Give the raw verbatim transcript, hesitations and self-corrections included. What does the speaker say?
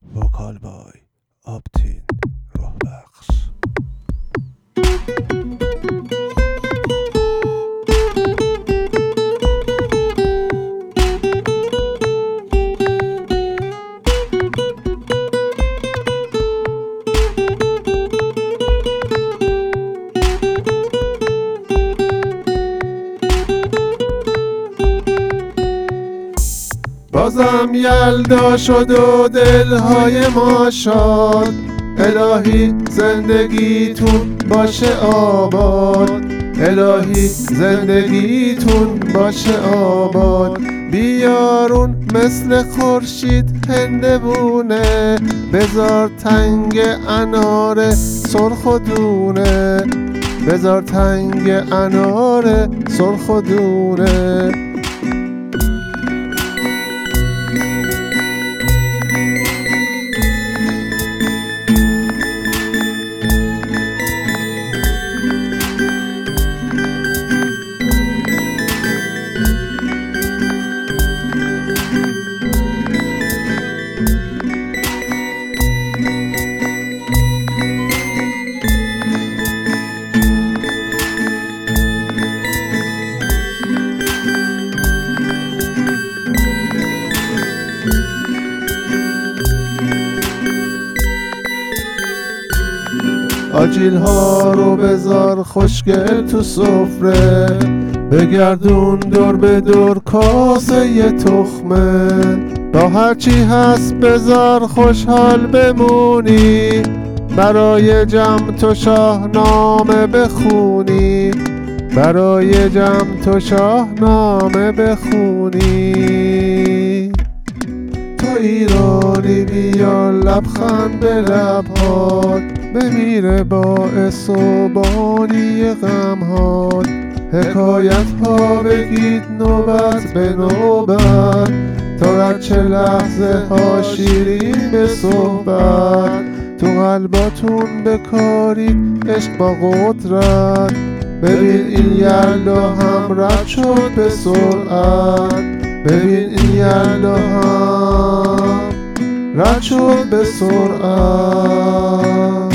وکال بای آپتین روح بخش. بازم یلدا شد و دلهای ما شاد، الهی زندگیتون باشه آباد، الهی زندگیتون باشه آباد. بیارون مثل خورشید هندوونه، بذار تنگ انار سرخ و دونه، بذار تنگ انار سرخ و دونه. آجیل ها رو بذار خوشگل تو سفره، بگردون دور به دور کاسه یه تخمه. با هرچی هست بذار خوشحال بمونی، برای جمع تو شاهنامه بخونی، برای جمع تو شاهنامه بخونی. تو ایرانی بیا لبخند به لبهات، بمیره باعث و بانی غمهات. حکایت ها بگید نوبت به نوبت، تا رد چه لحظه ها شیرین به صحبت. تو قلباتون بکارید عشق با قدرت، ببین این یلدا هم رد شد به سرعت، ببین این یلدا هم رد شد به سرعت.